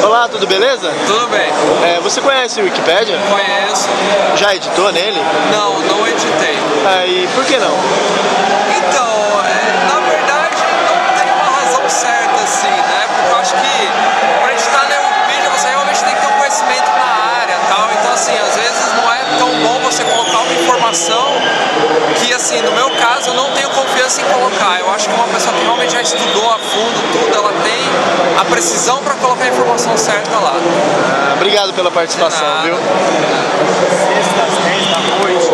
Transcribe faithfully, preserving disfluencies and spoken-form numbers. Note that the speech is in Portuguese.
Olá, tudo beleza? Tudo bem. É, você conhece o Wikipedia? Conheço. Já editou nele? Não, não editei. Ah, e por que não? Então, é, na verdade, não tem uma razão certa assim, né? Porque eu acho que para editar né, um vídeo você realmente tem que ter um conhecimento na área e tal. Então, assim, às vezes não é tão bom você colocar uma informação que, assim, no meu caso, eu não tenho confiança em colocar. Eu acho que uma pessoa que realmente já estudou a fundo tudo, ela tem a precisão para colocar a informação certa lá. Ah, obrigado pela participação, viu? Sexta às dez da noite.